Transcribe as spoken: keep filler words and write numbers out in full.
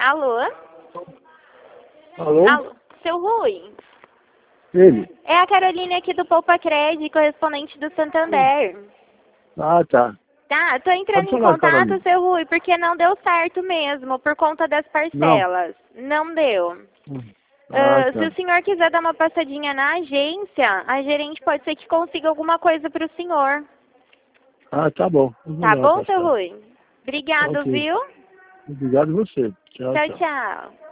Alô? Alô? Alô? Seu Rui? Ele? É a Caroline aqui do Poupa Cred, correspondente do Santander. Ah, tá. Tá, tô entrando Pode em falar, contato, Caroline. seu Rui, porque não deu certo mesmo, por conta das Não. parcelas. Não deu. Hum. Ah, Ah, se tá. o senhor quiser dar uma passadinha na agência, a gerente pode ser que consiga alguma coisa para o senhor. Ah, tá bom. Eu vou Tá dar uma bom, seu passada. Rui? Obrigado, Ok. viu? Obrigado a você. Tchau, Tchau, tchau. tchau.